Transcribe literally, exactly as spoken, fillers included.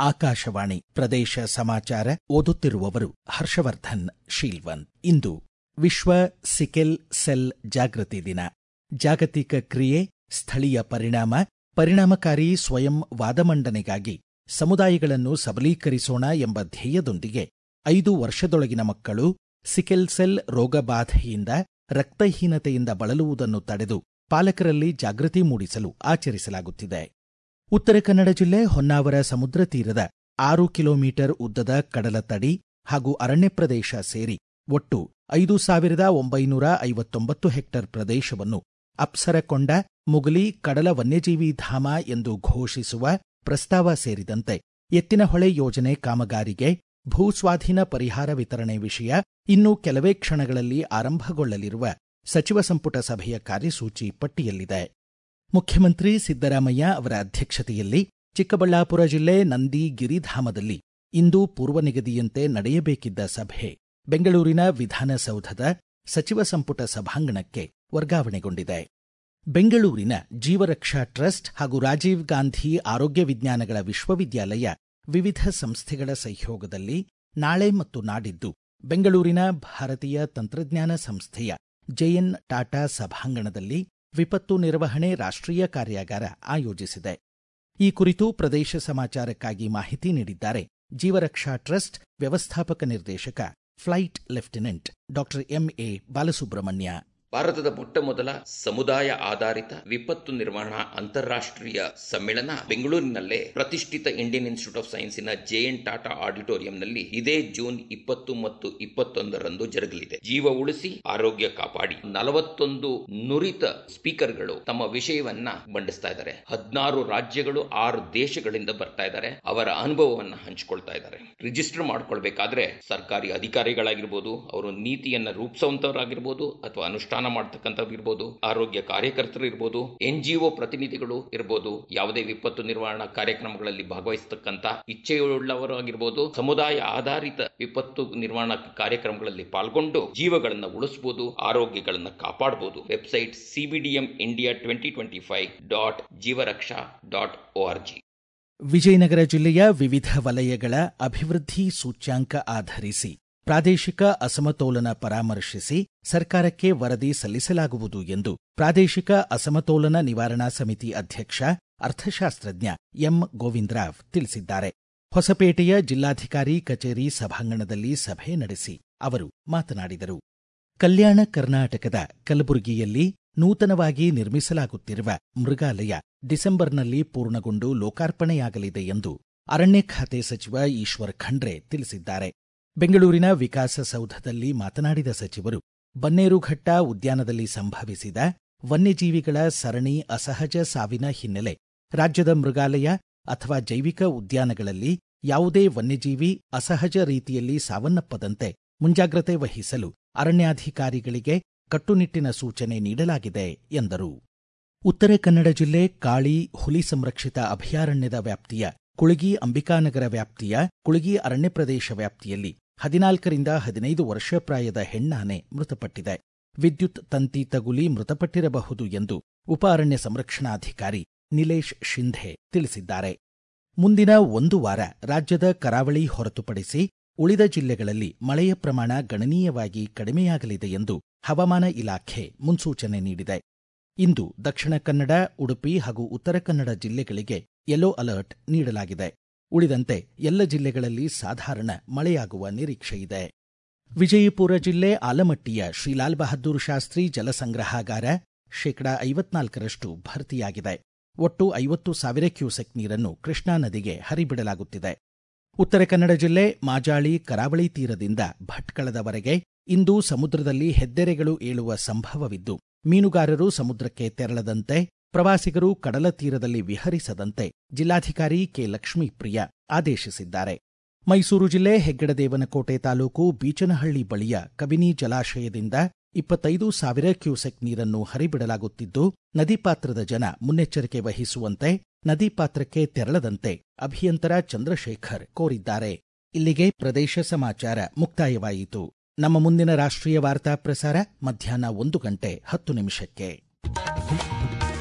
ಆಕಾಶವಾಣಿ ಪ್ರದೇಶ ಸಮಾಚಾರ ಓದುತ್ತಿರುವವರು ಹರ್ಷವರ್ಧನ್ ಶೀಲ್ವಂತ್. ಇಂದು ವಿಶ್ವ ಸಿಕೆಲ್ ಸೆಲ್ ಜಾಗೃತಿ ದಿನ. ಜಾಗತಿಕ ಕ್ರಿಯೆ, ಸ್ಥಳೀಯ ಪರಿಣಾಮ, ಪರಿಣಾಮಕಾರಿ ಸ್ವಯಂ ವಾದಮಂಡನೆಗಾಗಿ ಸಮುದಾಯಗಳನ್ನು ಸಬಲೀಕರಿಸೋಣ ಎಂಬ ಧ್ಯೇಯದೊಂದಿಗೆ ಐದು ವರ್ಷದೊಳಗಿನ ಮಕ್ಕಳು ಸಿಕೆಲ್ ಸೆಲ್ ರೋಗಬಾಧೆಯಿಂದ, ರಕ್ತಹೀನತೆಯಿಂದ ಬಳಲುವುದನ್ನು ತಡೆದು ಪಾಲಕರಲ್ಲಿ ಜಾಗೃತಿ ಮೂಡಿಸಲು ಆಚರಿಸಲಾಗುತ್ತಿದೆ. ಉತ್ತರ ಕನ್ನಡ ಜಿಲ್ಲೆ ಹೊನ್ನಾವರ ಸಮುದ್ರ ತೀರದ ಆರು ಕಿಲೋಮೀಟರ್ ಉದ್ದದ ಕಡಲ ತಡಿ ಹಾಗೂ ಅರಣ್ಯ ಪ್ರದೇಶ ಸೇರಿ ಒಟ್ಟು ಐದು ಸಾವಿರದ ಒಂಬೈನೂರ ಐವತ್ತೊಂಬತ್ತು ಹೆಕ್ಟೇರ್ ಪ್ರದೇಶವನ್ನು ಅಪ್ಸರಕೊಂಡ ಮುಗಲಿ ಕಡಲ ವನ್ಯಜೀವಿ ಧಾಮ ಎಂದು ಘೋಷಿಸುವ ಪ್ರಸ್ತಾವ ಸೇರಿದಂತೆ ಎತ್ತಿನಹೊಳೆ ಯೋಜನೆ ಕಾಮಗಾರಿಗೆ ಭೂಸ್ವಾಧೀನ ಪರಿಹಾರ ವಿತರಣೆ ವಿಷಯ ಇನ್ನು ಕೆಲವೇ ಕ್ಷಣಗಳಲ್ಲಿ ಆರಂಭಗೊಳ್ಳಲಿರುವ ಸಚಿವ ಸಂಪುಟ ಸಭೆಯ ಕಾರ್ಯಸೂಚಿ ಪಟ್ಟಿಯಲ್ಲಿದೆ. ಮುಖ್ಯಮಂತ್ರಿ ಸಿದ್ದರಾಮಯ್ಯ ಅವರ ಅಧ್ಯಕ್ಷತೆಯಲ್ಲಿ ಚಿಕ್ಕಬಳ್ಳಾಪುರ ಜಿಲ್ಲೆ ನಂದಿ ಗಿರಿಧಾಮದಲ್ಲಿ ಇಂದು ಪೂರ್ವನಿಗದಿಯಂತೆ ನಡೆಯಬೇಕಿದ್ದ ಸಭೆ ಬೆಂಗಳೂರಿನ ವಿಧಾನಸೌಧದ ಸಚಿವ ಸಂಪುಟ ಸಭಾಂಗಣಕ್ಕೆ ವರ್ಗಾವಣೆಗೊಂಡಿದೆ. ಬೆಂಗಳೂರಿನ ಜೀವರಕ್ಷಾ ಟ್ರಸ್ಟ್ ಹಾಗೂ ರಾಜೀವ್ ಗಾಂಧಿ ಆರೋಗ್ಯ ವಿಜ್ಞಾನಗಳ ವಿಶ್ವವಿದ್ಯಾಲಯ ವಿವಿಧ ಸಂಸ್ಥೆಗಳ ಸಹಯೋಗದಲ್ಲಿ ನಾಳೆ ಮತ್ತು ನಾಡಿದ್ದು ಬೆಂಗಳೂರಿನ ಭಾರತೀಯ ತಂತ್ರಜ್ಞಾನ ಸಂಸ್ಥೆಯ ಜೆಎನ್ ಟಾಟಾ ಸಭಾಂಗಣದಲ್ಲಿ ವಿಪತ್ತು ನಿರ್ವಹಣೆ ರಾಷ್ಟ್ರೀಯ ಕಾರ್ಯಾಗಾರ ಆಯೋಜಿಸಿದೆ. ಈ ಕುರಿತು ಪ್ರದೇಶ ಸಮಾಚಾರಕ್ಕಾಗಿ ಮಾಹಿತಿ ನೀಡಿದ್ದಾರೆ ಜೀವರಕ್ಷಾ ಟ್ರಸ್ಟ್ ವ್ಯವಸ್ಥಾಪಕ ನಿರ್ದೇಶಕ flight lieutenant doctor MA Balasubramanya. ಭಾರತದ ಮೊಟ್ಟ ಮೊದಲ ಸಮುದಾಯ ಆಧಾರಿತ ವಿಪತ್ತು ನಿರ್ವಹಣಾ ಅಂತಾರಾಷ್ಟ್ರೀಯ ಸಮ್ಮೇಳನ ಬೆಂಗಳೂರಿನಲ್ಲೇ ಪ್ರತಿಷ್ಠಿತ ಇಂಡಿಯನ್ ಇನ್ಸ್ಟಿಟ್ಯೂಟ್ ಆಫ್ ಸೈನ್ಸಿನ ಜೆಎನ್ ಟಾಟಾ ಆಡಿಟೋರಿಯಂನಲ್ಲಿ ಇದೇ ಜೂನ್ ಇಪ್ಪತ್ತು ಮತ್ತು ಇಪ್ಪತ್ತೊಂದರಂದು ಜರುಗಲಿದೆ. ಜೀವ ಉಳಿಸಿ ಆರೋಗ್ಯ ಕಾಪಾಡಿ ನಲವತ್ತೊಂದು ನುರಿತ ಸ್ಪೀಕರ್ಗಳು ತಮ್ಮ ವಿಷಯವನ್ನ ಮಂಡಿಸ್ತಾ ಇದ್ದಾರೆ. ಹದಿನಾರು ರಾಜ್ಯಗಳು, ಆರು ದೇಶಗಳಿಂದ ಬರ್ತಾ ಇದ್ದಾರೆ. ಅವರ ಅನುಭವವನ್ನ ಹಂಚಿಕೊಳ್ತಾ ಇದ್ದಾರೆ. ರಿಜಿಸ್ಟರ್ ಮಾಡ್ಕೊಳ್ಬೇಕಾದ್ರೆ ಸರ್ಕಾರಿ ಅಧಿಕಾರಿಗಳಾಗಿರ್ಬೋದು, ಅವರು ನೀತಿಯನ್ನ ರೂಪಿಸುವಂತವರಾಗಿರ್ಬೋದು ಅಥವಾ ಅನುಷ್ಠಾನ ಮಾಡತಕ್ಕಂಥವ್ರು, ಆರೋಗ್ಯ ಕಾರ್ಯಕರ್ತರು ಇರ್ಬೋದು, ಎನ್ಜಿಒ ಪ್ರತಿನಿಧಿಗಳು ಇರ್ಬೋದು, ಯಾವುದೇ ವಿಪತ್ತು ನಿರ್ವಹಣಾ ಕಾರ್ಯಕ್ರಮಗಳಲ್ಲಿ ಭಾಗವಹಿಸತಕ್ಕಂಥ ಇಚ್ಛೆಯುಳ್ಳವರು ಆಗಿರ್ಬೋದು, ಸಮುದಾಯ ಆಧಾರಿತ ವಿಪತ್ತು ನಿರ್ವಹಣಾ ಕಾರ್ಯಕ್ರಮಗಳಲ್ಲಿ ಪಾಲ್ಗೊಂಡು ಜೀವಗಳನ್ನು ಉಳಿಸಬಹುದು, ಆರೋಗ್ಯಗಳನ್ನು ಕಾಪಾಡಬಹುದು. Website CBDM India twenty twenty five dot Jeevaraksha dot ORG. Vijayanagara ಜಿಲ್ಲೆಯ ವಿವಿಧ ವಲಯಗಳ ಅಭಿವೃದ್ಧಿ ಸೂಚ್ಯಾಂಕ ಆಧರಿಸಿ ಪ್ರಾದೇಶಿಕ ಅಸಮತೋಲನ ಪರಾಮರ್ಶಿಸಿ ಸರ್ಕಾರಕ್ಕೆ ವರದಿ ಸಲ್ಲಿಸಲಾಗುವುದು ಎಂದು ಪ್ರಾದೇಶಿಕ ಅಸಮತೋಲನ ನಿವಾರಣಾ ಸಮಿತಿ ಅಧ್ಯಕ್ಷ ಅರ್ಥಶಾಸ್ತ್ರಜ್ಞ ಎಂ ಗೋವಿಂದರಾವ್ ತಿಳಿಸಿದ್ದಾರೆ. ಹೊಸಪೇಟೆಯ ಜಿಲ್ಲಾಧಿಕಾರಿ ಕಚೇರಿ ಸಭಾಂಗಣದಲ್ಲಿ ಸಭೆ ನಡೆಸಿ ಅವರು ಮಾತನಾಡಿದರು. ಕಲ್ಯಾಣ ಕರ್ನಾಟಕದ ಕಲಬುರಗಿಯಲ್ಲಿ ನೂತನವಾಗಿ ನಿರ್ಮಿಸಲಾಗುತ್ತಿರುವ ಮೃಗಾಲಯ ಡಿಸೆಂಬರ್ನಲ್ಲಿ ಪೂರ್ಣಗೊಂಡು ಲೋಕಾರ್ಪಣೆಯಾಗಲಿದೆ ಎಂದು ಅರಣ್ಯ ಖಾತೆ ಸಚಿವ ಈಶ್ವರ್ ಖಂಡ್ರೆ ತಿಳಿಸಿದ್ದಾರೆ. ಬೆಂಗಳೂರಿನ ವಿಕಾಸಸೌಧದಲ್ಲಿ ಮಾತನಾಡಿದ ಸಚಿವರು, ಬನ್ನೇರುಘಟ್ಟ ಉದ್ಯಾನದಲ್ಲಿ ಸಂಭವಿಸಿದ ವನ್ಯಜೀವಿಗಳ ಸರಣಿ ಅಸಹಜ ಸಾವಿನ ಹಿನ್ನೆಲೆ ರಾಜ್ಯದ ಮೃಗಾಲಯ ಅಥವಾ ಜೈವಿಕ ಉದ್ಯಾನಗಳಲ್ಲಿ ಯಾವುದೇ ವನ್ಯಜೀವಿ ಅಸಹಜ ರೀತಿಯಲ್ಲಿ ಸಾವನ್ನಪ್ಪದಂತೆ ಮುಂಜಾಗ್ರತೆ ವಹಿಸಲು ಅರಣ್ಯಾಧಿಕಾರಿಗಳಿಗೆ ಕಟ್ಟುನಿಟ್ಟಿನ ಸೂಚನೆ ನೀಡಲಾಗಿದೆ ಎಂದರು. ಉತ್ತರ ಕನ್ನಡ ಜಿಲ್ಲೆ ಕಾಳಿ ಹುಲಿ ಸಂರಕ್ಷಿತ ಅಭಯಾರಣ್ಯದ ವ್ಯಾಪ್ತಿಯ ಕುಳಗಿ ಅಂಬಿಕಾನಗರ ವ್ಯಾಪ್ತಿಯ ಕುಳಗಿ ಅರಣ್ಯ ಪ್ರದೇಶ ವ್ಯಾಪ್ತಿಯಲ್ಲಿ ಹದಿನಾಲ್ಕರಿಂದ ಹದಿನೈದು ವರ್ಷ ಪ್ರಾಯದ ಹೆಣ್ಣಾನೆ ಮೃತಪಟ್ಟಿದೆ. ವಿದ್ಯುತ್ ತಂತಿ ತಗುಲಿ ಮೃತಪಟ್ಟಿರಬಹುದು ಎಂದು ಉಪ ಅರಣ್ಯ ಸಂರಕ್ಷಣಾಧಿಕಾರಿ ನಿಲೇಶ್ ಶಿಂಧೆ ತಿಳಿಸಿದ್ದಾರೆ. ಮುಂದಿನ ಒಂದು ವಾರ ರಾಜ್ಯದ ಕರಾವಳಿ ಹೊರತುಪಡಿಸಿ ಉಳಿದ ಜಿಲ್ಲೆಗಳಲ್ಲಿ ಮಳೆಯ ಪ್ರಮಾಣ ಗಣನೀಯವಾಗಿ ಕಡಿಮೆಯಾಗಲಿದೆ ಎಂದು ಹವಾಮಾನ ಇಲಾಖೆ ಮುನ್ಸೂಚನೆ ನೀಡಿದೆ. ಇಂದು ದಕ್ಷಿಣ ಕನ್ನಡ, ಉಡುಪಿ ಹಾಗೂ ಉತ್ತರ ಕನ್ನಡ ಜಿಲ್ಲೆಗಳಿಗೆ ಯೆಲ್ಲೋ ಅಲರ್ಟ್ ನೀಡಲಾಗಿದೆ. ಉಳಿದಂತೆ ಎಲ್ಲ ಜಿಲ್ಲೆಗಳಲ್ಲಿ ಸಾಧಾರಣ ಮಳೆಯಾಗುವ ನಿರೀಕ್ಷೆಯಿದೆ. ವಿಜಯಪುರ ಜಿಲ್ಲೆ ಆಲಮಟ್ಟಿಯ ಶ್ರೀ ಲಾಲ್ ಬಹದ್ದೂರ್ ಶಾಸ್ತ್ರಿ ಜಲಸಂಗ್ರಹಾಗಾರ ಶೇಕಡಾ ಐವತ್ನಾಲ್ಕರಷ್ಟು ಭರ್ತಿಯಾಗಿದೆ. ಒಟ್ಟು ಐವತ್ತು ಸಾವಿರ ಕ್ಯೂಸೆಕ್ ನೀರನ್ನು ಕೃಷ್ಣಾ ನದಿಗೆ ಹರಿಬಿಡಲಾಗುತ್ತಿದೆ. ಉತ್ತರ ಕನ್ನಡ ಜಿಲ್ಲೆ ಮಾಜಾಳಿ ಕರಾವಳಿ ತೀರದಿಂದ ಭಟ್ಕಳದವರೆಗೆ ಇಂದು ಸಮುದ್ರದಲ್ಲಿ ಹೆದ್ದೆರೆಗಳು ಏಳುವ ಸಂಭವವಿದ್ದು, ಮೀನುಗಾರರು ಸಮುದ್ರಕ್ಕೆ ತೆರಳದಂತೆ, ಪ್ರವಾಸಿಗರು ಕಡಲ ತೀರದಲ್ಲಿ ವಿಹರಿಸದಂತೆ ಜಿಲ್ಲಾಧಿಕಾರಿ ಕೆ ಲಕ್ಷ್ಮೀಪ್ರಿಯ ಆದೇಶಿಸಿದ್ದಾರೆ. ಮೈಸೂರು ಜಿಲ್ಲೆ ಹೆಗ್ಗಡದೇವನಕೋಟೆ ತಾಲೂಕು ಬೀಚನಹಳ್ಳಿ ಬಳಿಯ ಕಬಿನಿ ಜಲಾಶಯದಿಂದ ಇಪ್ಪತ್ತೈದು ಸಾವಿರ ಕ್ಯೂಸೆಕ್ ನೀರನ್ನು ಹರಿಬಿಡಲಾಗುತ್ತಿದ್ದು, ನದಿ ಪಾತ್ರದ ಜನ ಮುನ್ನೆಚ್ಚರಿಕೆ ವಹಿಸುವಂತೆ, ನದಿ ಪಾತ್ರಕ್ಕೆ ತೆರಳದಂತೆ ಅಭಿಯಂತರ ಚಂದ್ರಶೇಖರ್ ಕೋರಿದ್ದಾರೆ. ಇಲ್ಲಿಗೆ ಪ್ರದೇಶ ಸಮಾಚಾರ ಮುಕ್ತಾಯವಾಯಿತು. ನಮ್ಮ ಮುಂದಿನ ರಾಷ್ಟ್ರೀಯ ವಾರ್ತಾ ಪ್ರಸಾರ ಮಧ್ಯಾಹ್ನ ಒಂದು ಗಂಟೆ ಹತ್ತು ನಿಮಿಷಕ್ಕೆ.